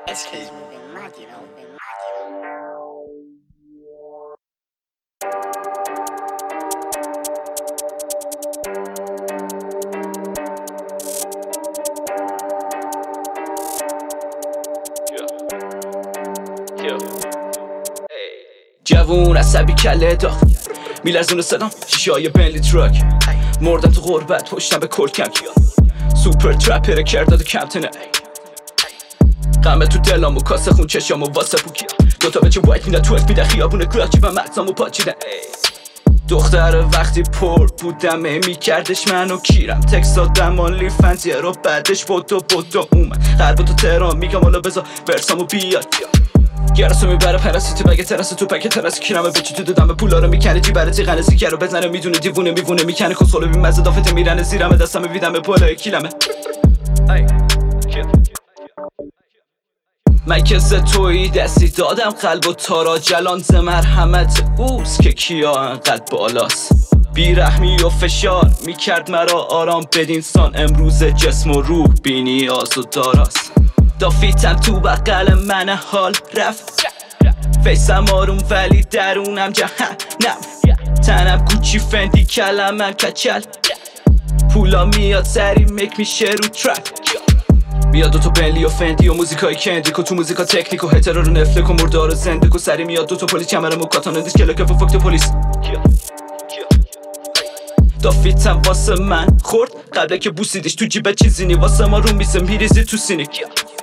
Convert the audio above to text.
SK's moving mad, you know. جوون عصبی کله داغ میلرزونه صدام شیشای بنلی تراک مردم تو غربت پشتم به کلکم سوپر ترپر کرداد کمتنه غمه تو دلام و کاسه خون چشام و واسه پوکیا دوتا بچه وایت میدن تو میده خیابونه کلاچی و مغزام و پاچیدن دختر وقتی پر بودم میکردش منو کیرم تکس دادم آنلی فنزیه رو بعدش بودو اومد قرب تو تهران میگم حالا بزا ورسامو بیاد گرسو میبره پرسیتی بگه ترسه تو پکه ترسه کیرمه بچی تو دادم پولا رو میکنه جی بره تیغنه سیکه رو بزنه میدونه دیوونه میوونه میکنه کسخلو بی مزه دافته میرنه زیرمه دستم ویدم به پوله کیلمه من کسه توی دستی دادم قلب و تارا جلان ز مرحمت اوست که کیا انقدر بالاست بیرحمی و فشار میکرد مرا آرام بدینسان امروز جسم و روح بی نیاز و داراست دافیتم تو بقل من حال رفت فیسم آروم ولی درونم جهنم تنم کوچی فندی کلمم کچل پولا میاد سری مک میشه رو ترک میاد دوتا بنلی و فندی و موزیکای کندیک و تو موزیکا تکنیک و هترا رو نفلک و مردار و زندک و سری میاد دوتا پولیس کمر موکاتان اندیش کلکف و فکت پولیس دافیتم واسه من خورد قبله که بوسیدش تو جیبه چیزی نی واسه ما رو میزه میریزی تو سینی